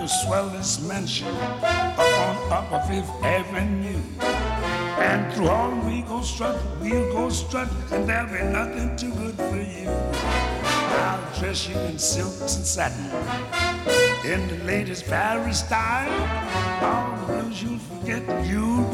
the swellest mansion up on Upper Fifth Avenue. And through all we'll go strut, and there'll be nothing too good for you. I'll dress you in silks and satin, in the latest Paris style. All the blues you'll forget, you'll be